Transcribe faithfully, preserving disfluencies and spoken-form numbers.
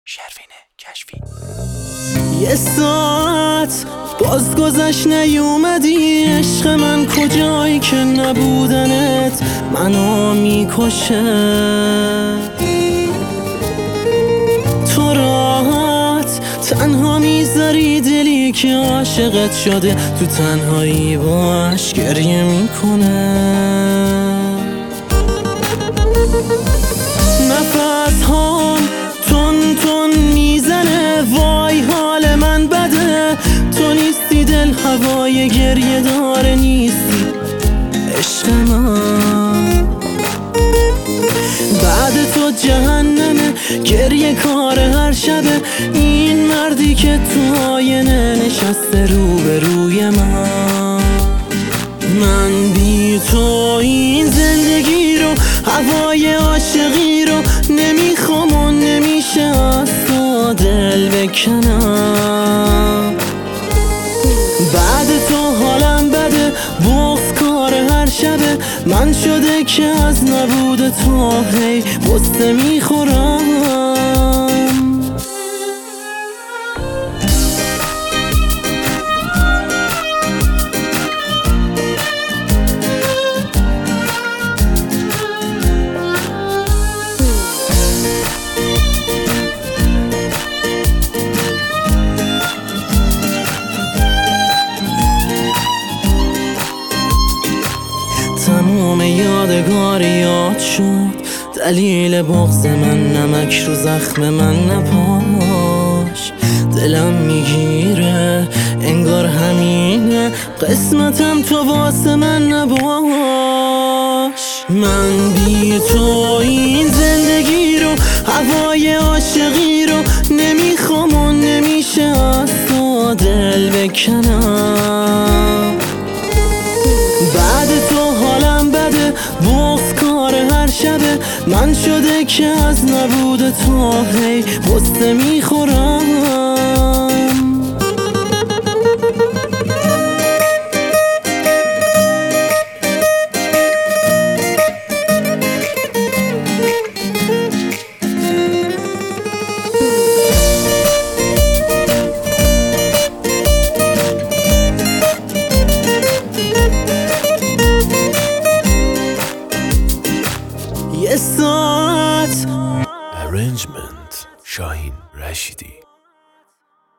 شروین کشفی. یه ساعت باز گذشت نیومدی عشق من، کجایی که نبودنت منو میکشه. تو راحت تنها میذاری دلی که عاشقت شده تو تنهایی باش گریه میکنه. نفس هام تون تون میزنه، وای حال من بده. تو نیستی دل هوای گریه داره، نیستی عشق من. بعد تو جهنمه، گریه کار هر شبه. این مردی که تو آینه نشسته روبروی من. من بی تو این زندگی رو، هوای عاشقی رو نمیخوام و نمیشه از تو دل بکنم. بعد تو حالم بده، بغض کار هر شبه. من شده که از نبود تو هی غصه میخورم. تموم یادگار یاد شد، دلیل بغض من نمک رو زخم من نپاش. دلم میگیره انگار همینه قسمتم، تو واسه من نباش. من بی تو این زندگی رو، هوای عاشقی رو نمیخوام و نمیشه از تو دل بکنم. بعد تو حالم بده، بغض کار هر شبه. من شده که از نبود تو هی غصه میخورم. یه ساعت Arrangement شاهین رشیدی.